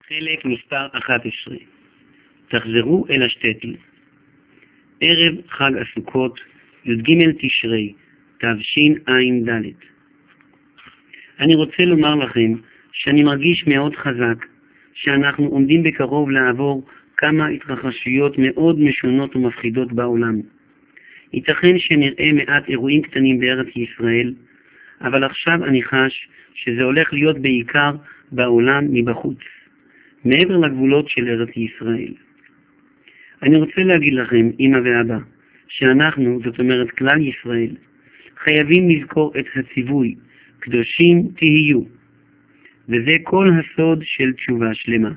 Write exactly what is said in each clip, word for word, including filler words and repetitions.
חלק מספר אחת עשרה. תחזרו אל השטטל. ערב חג הסוכות, י"ג תשרי, תשע"ד. אני רוצה לומר לכם שאני מרגיש מאוד חזק שאנחנו עומדים בקרוב לעבור כמה התרחשויות מאוד משונות ומפחידות בעולם. ייתכן שנראה מעט אירועים קטנים בארץ ישראל, אבל עכשיו אני חש שזה הולך להיות בעיקר בעולם מבחוץ, מעבר לגבולות של ארץ ישראל. אני רוצה להגיד לכם, אמא ואבא, שאנחנו, זאת אומרת כלל ישראל, חייבים לזכור את הציווי, קדושים תהיו, וזה כל הסוד של תשובה שלמה.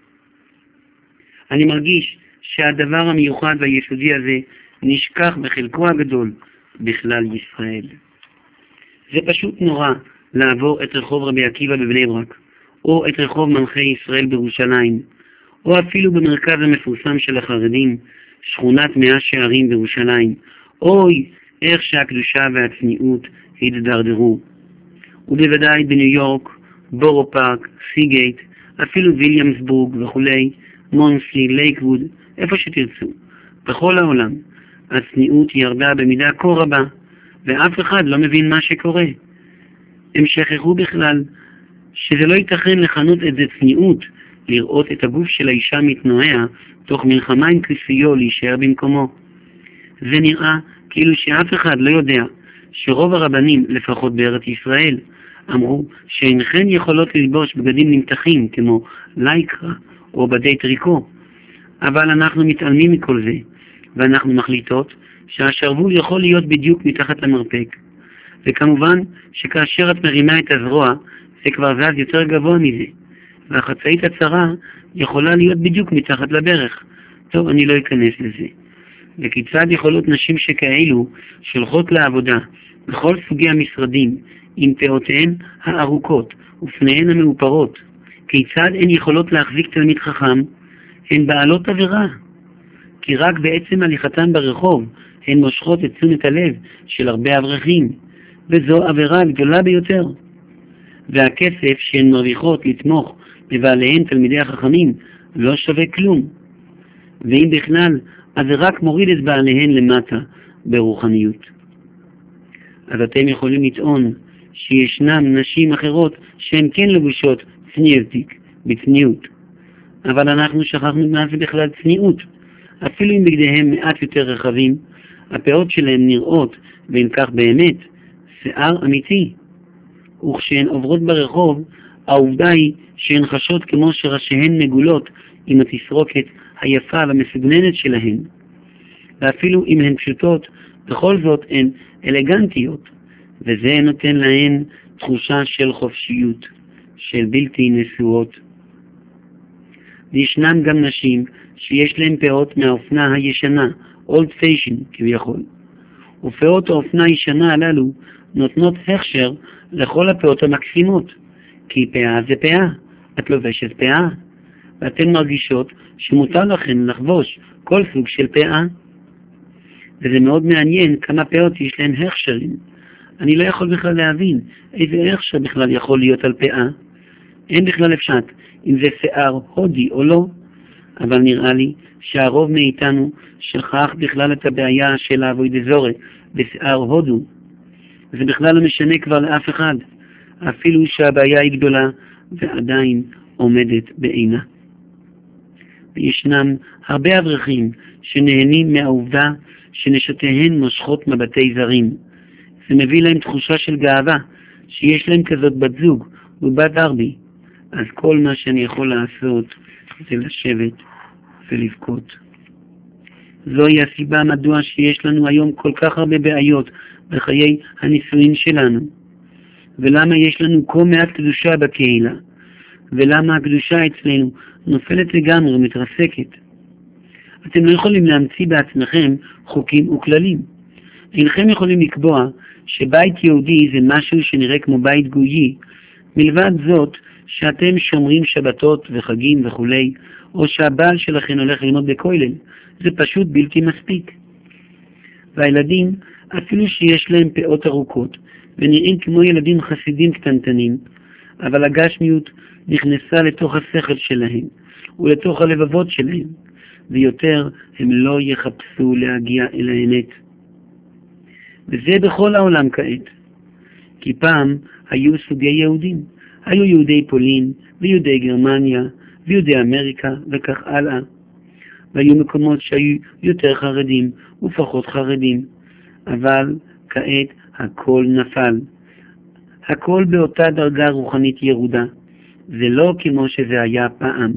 אני מרגיש שהדבר המיוחד והיסודי הזה נשכח בחלקו הגדול בכלל ישראל. זה פשוט נורא לעבור את רחוב רבי עקיבא בבני ברק, או את רחוב מלכי ישראל בירושלים, או אפילו במרכז המפורסם של החרדים, שכונת מאה שערים בירושלים. אוי, איך שהקדושה והצניעות התדרדרו. ובוודאי בניו יורק, בורו פארק, סיגייט, אפילו ויליאמסבורג וכולי, מונסלי, לייקווד, איפה שתרצו. בכל העולם, הצניעות ירדה במידה כה רבה, ואף אחד לא מבין מה שקורה. הם שכחו בכלל שזה לא ייתכן לכנות את זה צניעות, לראות את הגוף של האישה מתנועע, תוך מלחמה עם כנסיו להישאר במקומו. זה נראה כאילו שאף אחד לא יודע שרוב הרבנים, לפחות בארץ ישראל, אמרו שאינכן יכולות ללבוש בגדים נמתחים כמו לייקרה או בדי טריקו. אבל אנחנו מתעלמים מכל זה, ואנחנו מחליטות שהשרוול יכול להיות בדיוק מתחת למרפק. וכמובן שכאשר את מרימה את הזרוע, זה כבר זז יותר גבוה מזה, והחצאית הצרה יכולה להיות בדיוק מתחת לברך. טוב, אני לא אכנס לזה. וכיצד יכולות נשים שכאלו שולחות לעבודה בכל סוגי המשרדים עם פאותיהן הארוכות ופניהן המאופרות, כיצד הן יכולות להחזיק תלמיד חכם? הן בעלות עבירה, כי רק בעצם הליכתן ברחוב הן מושכות את תשומת הלב של הרבה אברכים, וזו עבירה גדולה ביותר. והכסף שהן מרוויחות לתמוך בבעליהן תלמידי החכמים לא שווה כלום, ואם בכלל, אז זה רק מוריד את בעליהן למטה ברוחניות. אז אתם יכולים לטעון שישנם נשים אחרות שהן כן לבושות צניעותיק, בצניעות, אבל אנחנו שכחנו מה זה בכלל צניעות. אפילו אם בגדיהם מעט יותר רחבים, הפאות שלהם נראות, ואם כך באמת, שיער אמיתי. וכשהן עוברות ברחוב, העובדה היא שהן חשות כמו שראשיהן מגולות עם התסרוקת היפה והמסוגננת שלהן. ואפילו אם הן פשוטות, בכל זאת הן אלגנטיות, וזה נותן להן תחושה של חופשיות, של בלתי נשואות. וישנם גם נשים שיש להן פאות מהאופנה הישנה, old fashion כביכול. ופאות האופנה הישנה הללו נותנות הכשר לכל הפאות המקסימות, כי פאה זה פאה, את לובשת פאה, ואתן מרגישות שמותר לכן לחבוש כל סוג של פאה. וזה מאוד מעניין כמה פאות יש להן הכשרים. אני לא יכול בכלל להבין איזה הכשר בכלל יכול להיות על פאה. אין בכלל אפשט אם זה שיער הודי או לא, אבל נראה לי שהרוב מאיתנו שכח בכלל את הבעיה של האבוידזורי בשיער הודו. זה בכלל לא משנה כבר לאף אחד, אפילו שהבעיה היא גדולה ועדיין עומדת בעינה. וישנם הרבה אברכים שנהנים מהעובדה שנשותיהן מושכות מבתי זרים. זה מביא להם תחושה של גאווה שיש להם כזאת בת זוג ובת ארבי. אז כל מה שאני יכול לעשות זה לשבת ולבכות. זוהי הסיבה מדוע שיש לנו היום כל כך הרבה בעיות בחיי הנישואין שלנו. ולמה יש לנו כה מעט קדושה בקהילה. ולמה הקדושה אצלנו נופלת לגמרי ומתרסקת. אתם לא יכולים להמציא בעצמכם חוקים וכללים. אינכם יכולים לקבוע שבית יהודי זה משהו שנראה כמו בית גויי, מלבד זאת שאתם שומרים שבתות וחגים וכולי, או שהבעל שלכם הולך ללמוד בכולל. זה פשוט בלתי מספיק. והילדים, אפילו שיש להם פאות ארוכות ונראים כמו ילדים חסידים קטנטנים, אבל הגשמיות נכנסה לתוך השכל שלהם ולתוך הלבבות שלהם, ויותר הם לא יחפשו להגיע אל האמת. וזה בכל העולם כעת. כי פעם היו סוגי יהודים. היו יהודי פולין ויהודי גרמניה ויהודי אמריקה וכך הלאה. והיו מקומות שהיו יותר חרדים ופחות חרדים. אבל כעת הכל נפל. הכל באותה דרגה רוחנית ירודה. זה לא כמו שזה היה פעם.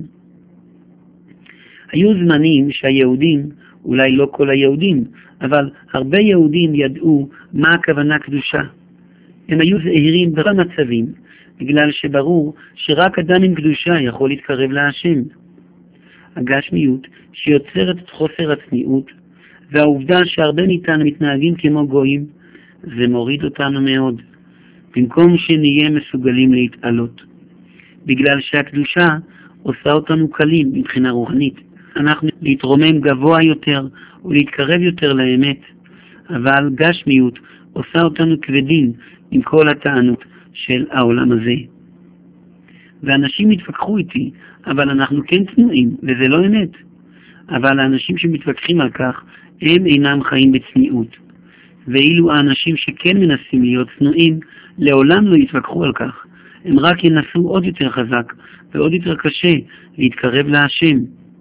היו זמנים שהיהודים, אולי לא כל היהודים, אבל הרבה יהודים ידעו מה הכוונה קדושה. הם היו זהירים בכל מצבים, בגלל שברור שרק אדם עם קדושה יכול להתקרב להשם. הגשמיות שיוצרת את חוסר הצניעות, והעובדה שהרבה מאיתנו מתנהגים כמו גויים, זה מוריד אותנו מאוד, במקום שנהיה מסוגלים להתעלות. בגלל שהקדושה עושה אותנו קלים מבחינה רוחנית. אנחנו להתרומם גבוה יותר ולהתקרב יותר לאמת, אבל גשמיות עושה אותנו כבדים עם כל הטענות של העולם הזה. ואנשים מתווכחו איתי, אבל אנחנו כן צנועים, וזה לא אמת. אבל האנשים שמתווכחים על כך, הם אינם חיים בצניעות. ואילו האנשים שכן מנסים להיות צנועים, לעולם לא יתווכחו על כך. הם רק ינסו עוד יותר חזק ועוד יותר קשה להתקרב להשם.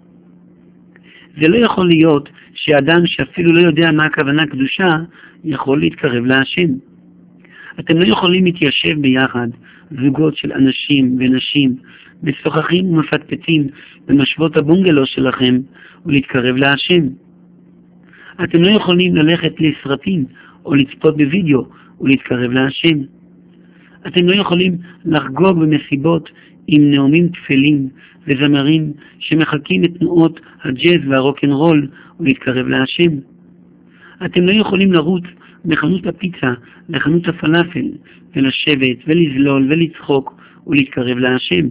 זה לא יכול להיות שאדם שאפילו לא יודע מה הכוונה קדושה, יכול להתקרב להשם. אתם לא יכולים להתיישב ביחד, זוגות של אנשים ונשים, משוחחים ומפטפטים במשבות הבונגלו שלכם, ולהתקרב להשם. אתם לא יכולים ללכת לסרטים או לצפות בווידאו ולהתקרב להשם. אתם לא יכולים לחגוג במסיבות עם נאומים תפלים וזמרים שמחכים את תנועות הג'אז והרוק'נ'רול ולהתקרב להשם. אתם לא יכולים לרוץ מחנות הפיצה לחנות הפלאפל ולשבת ולזלול ולצחוק ולהתקרב להשם.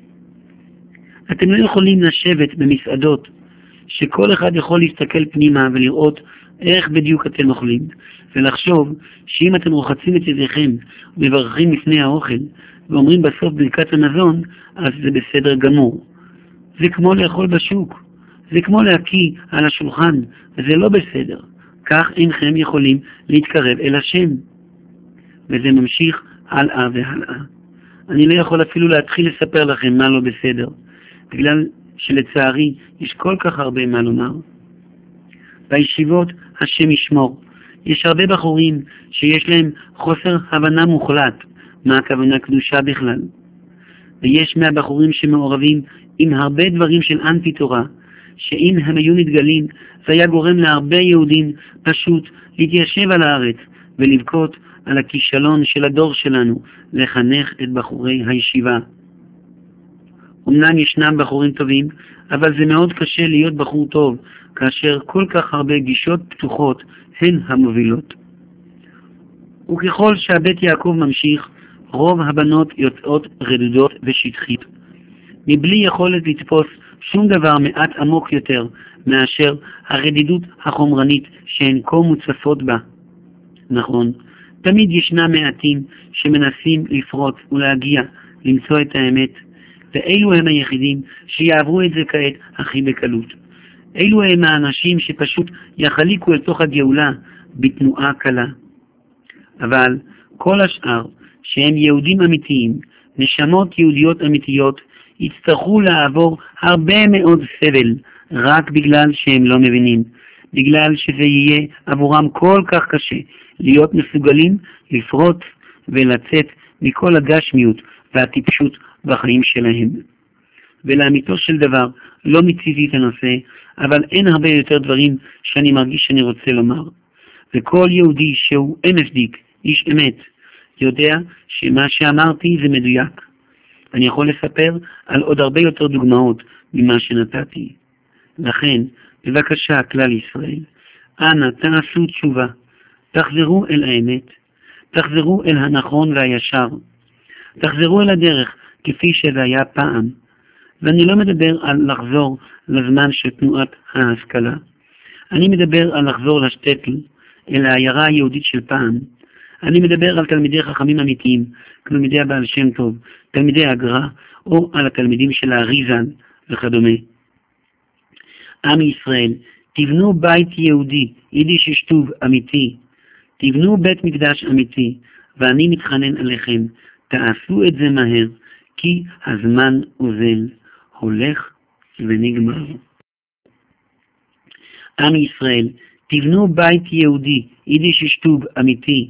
אתם לא יכולים לשבת במסעדות שכל אחד יכול להסתכל פנימה ולראות איך בדיוק אתם אוכלים, ולחשוב שאם אתם רוחצים את ידיכם ומברכים לפני האוכל ואומרים בסוף ברכת המזון, אז זה בסדר גמור. זה כמו לאכול בשוק, זה כמו להקיא על השולחן, וזה לא בסדר. כך אינכם יכולים להתקרב אל השם. וזה ממשיך הלאה והלאה. אני לא יכול אפילו להתחיל לספר לכם מה לא בסדר, בגלל שלצערי יש כל כך הרבה מה לומר. בישיבות השם ישמור. יש הרבה בחורים שיש להם חוסר הבנה מוחלט מה הכוונה קדושה בכלל. ויש מהבחורים שמעורבים עם הרבה דברים של אנטי תורה, שאם הם היו מתגלים, זה היה גורם להרבה יהודים פשוט להתיישב על הארץ ולבכות על הכישלון של הדור שלנו לחנך את בחורי הישיבה. אמנם ישנם בחורים טובים, אבל זה מאוד קשה להיות בחור טוב, כאשר כל כך הרבה גישות פתוחות הן המובילות. וככל שהבית יעקב ממשיך, רוב הבנות יוצאות רדודות ושטחית, מבלי יכולת לתפוס שום דבר מעט עמוק יותר מאשר הרדידות החומרנית שהן כה מוצפות בה. נכון, תמיד ישנם מעטים שמנסים לפרוץ ולהגיע למצוא את האמת, ואלו הם היחידים שיעברו את זה כעת הכי בקלות. אלו הם האנשים שפשוט יחליקו אל תוך הגאולה בתנועה קלה. אבל כל השאר, שהם יהודים אמיתיים, נשמות יהודיות אמיתיות, יצטרכו לעבור הרבה מאוד סבל, רק בגלל שהם לא מבינים, בגלל שזה יהיה עבורם כל כך קשה להיות מסוגלים לפרוץ ולצאת מכל הגשמיות והטיפשות בחיים שלהם. ולאמיתו של דבר, לא מציתי את הנושא, אבל אין הרבה יותר דברים שאני מרגיש שאני רוצה לומר. וכל יהודי שהוא אמסדיק, איש אמת, יודע שמה שאמרתי זה מדויק. אני יכול לספר על עוד הרבה יותר דוגמאות ממה שנתתי. לכן, בבקשה, כלל ישראל, אנא תעשו תשובה, תחזרו אל האמת, תחזרו אל הנכון והישר, תחזרו אל הדרך כפי שזה היה פעם. ואני לא מדבר על לחזור לזמן של תנועת ההשכלה. אני מדבר על לחזור לשטטל, אל העיירה היהודית של פעם, אני מדבר על תלמידי חכמים אמיתיים, תלמידי הבעל שם טוב, תלמידי הגר"א, או על התלמידים של האריז"ן וכדומה. עם ישראל, תבנו בית יהודי, יידיש שטוב אמיתי, תבנו בית מקדש אמיתי, ואני מתחנן עליכם, תעשו את זה מהר, כי הזמן אוזל, הולך ונגמר. עם ישראל, תבנו בית יהודי, יידיש שטוב אמיתי,